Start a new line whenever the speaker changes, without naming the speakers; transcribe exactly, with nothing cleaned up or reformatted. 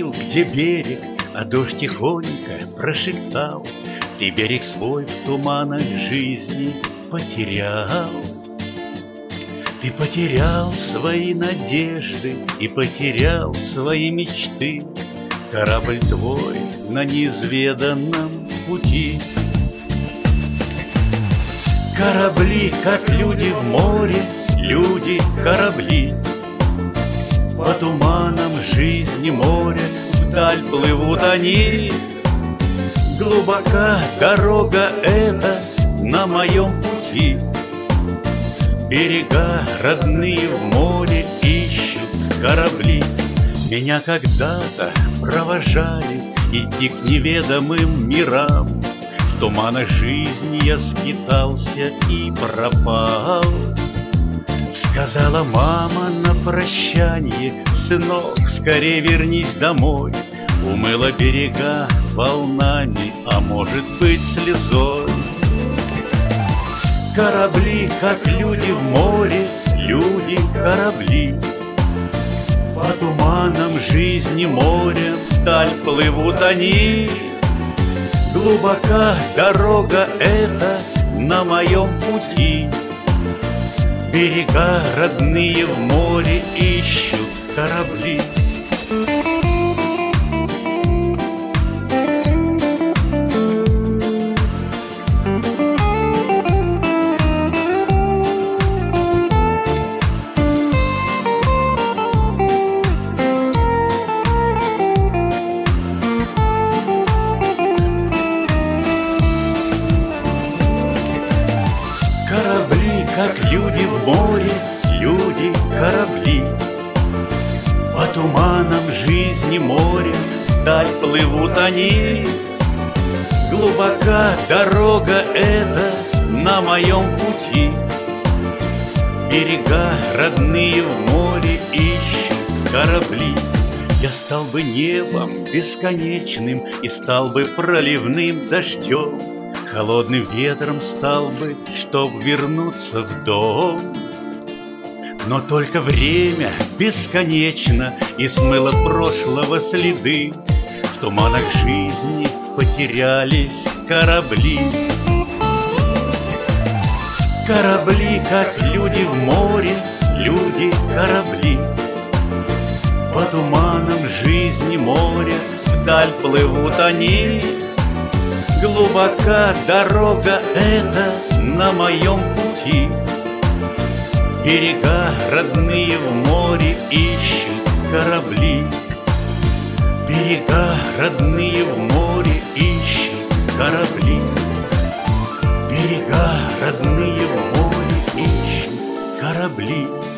видел, где берег, а дождь тихонько прошептал: ты берег свой в туманах жизни потерял. Ты потерял свои надежды и потерял свои мечты. Корабль твой на неизведанном пути. Корабли, как люди в море, люди, корабли. По туманам жизни моря вдаль плывут они. Глубока дорога эта на моем пути. Берега родные в море ищут корабли. Меня когда-то провожали идти к неведомым мирам. В туманах жизни я скитался и пропал. Сказала мама на прощанье: сынок, скорей вернись домой. Умыла берега волнами, а может быть слезой. Корабли, как люди в море, люди, корабли. По туманам жизни моря вдаль плывут они. Глубока дорога эта на моем пути. Берега родные в море ищут корабли. Корабли, как люди в море, люди, корабли. По туманам жизни моря вдаль плывут они. Глубока дорога эта на моем пути. Берега родные в море ищут корабли. Я стал бы небом бесконечным и стал бы проливным дождем. Холодным ветром стал бы, чтоб вернуться в дом. Но только время бесконечно и смыло прошлого следы. В туманах жизни потерялись корабли. Корабли, как люди в море, люди, корабли. По туманам жизни моря вдаль плывут они. Глубока дорога эта на моем пути. Берега родные в море ищут корабли. Берега родные в море ищут корабли. Берега родные в море ищут корабли.